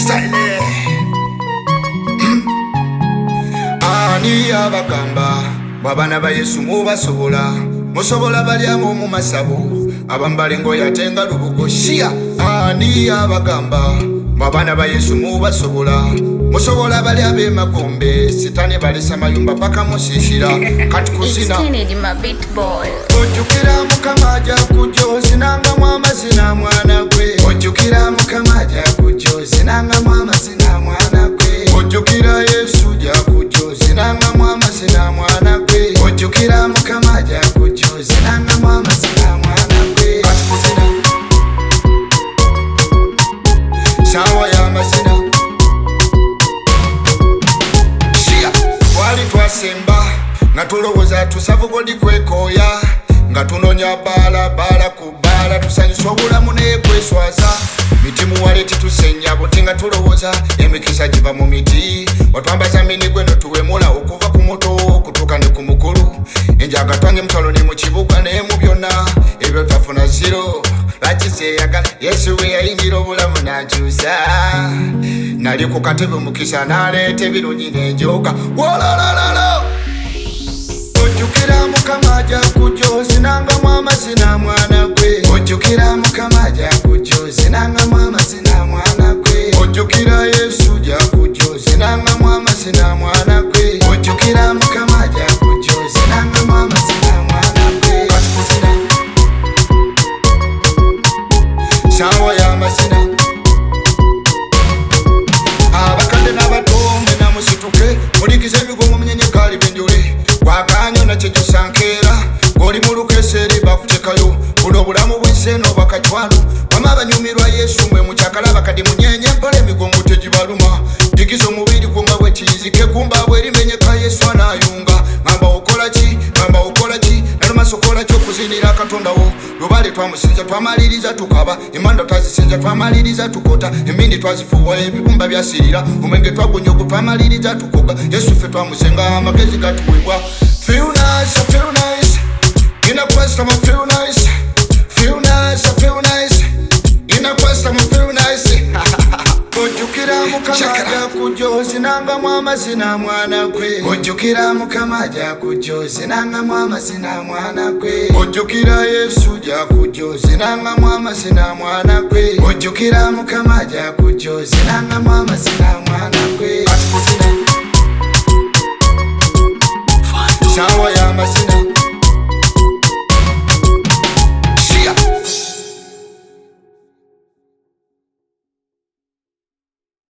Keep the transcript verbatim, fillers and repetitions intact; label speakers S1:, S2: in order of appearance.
S1: style. Ani abagamba babana ba Yesu mubasobola musobola balyamu mu masabo abambale ngoya tenga lubugo shia. Ani abagamba babana ba Yesu mubasobola musobola balyabe magombe sitani balisa mayumba paka musishira kati kusina ojukira mukamaja kujozi nanga mwama zina mwana gwe ojukira mukamaja kujozi nanga mwama zina mwana gwe ojukira Yesu ja kujozi nanga mwama zina mwana gwe ojukira mukamaja kujozi nanga mwama zina mwana gwe kati kusina shawa ya masina shia wali twasemba nga tulowoza tusavugodi kwekoya nga tunonya bala bala kubala tusanyusa obulamu nekweswaza mitimu waleti tusenya buti nga tulowoza emikisa giva mu miti watwambaza mini gweno tuwemula okuva ku muto okutuuka ne ku mukulu enjaga twange mutalo ne mu kibuga naye mu byonna ebyo twafuna zero lakiseyagala Yesu we yayingira obulamu n'akyusa nali ku katebe mukisa n'aleeta ebirungi n'enjoga wolalalala ojukira mukamaja kujozi nanga mwama zina mwana gwe ojukira mukamaja kujozi nanga mwama zina mwana gwe ojukira Yesu ja kujozi nanga mwama zina mwana gwe ojukira mukamaja kujozi nanga mwama zina mwana gwe katukuzina shawa ya masina abakande n'abatombe namusituke muligize ebigongo munyenyekali benjole wakanyo na chejo sankera goli mulukeseri bakutekayo bulo bulamu bwenseno bakachwalo mama banyumirwa Yesu mwe muchakala bakadi munyenye mpole migongo tejibaluma dikizo mubiri kunga bwekizike kumba bweri menyeka Yesu anayunga ngamba ukola chi ngamba ukola chi naluma sokola cyo kuzinira katonda wo lubale twamusinza twamaliriza tukaba imanda twazisinza twamaliriza tukota emindi twazifuwa ebibumba byasirira umenge twagonyogo twamaliriza tukoga Yesu fe twamusenga amagezi gatuwebwa. Feel nice, I feel nice. In a quest, I'ma feel nice. Feel nice, I feel nice. In a quest, I'ma feel nice. Ojukira mukamaja kujozi nanga mwama zina mwana kwe ojukira mukamaja kujozi nanga mwama zina mwana kwe ojukira Yesu ja kujozi nanga mwama zina mwana kwe ojukira mukamaja kujozi nanga mwama zina mwana kwe katukuzina shawa ya masina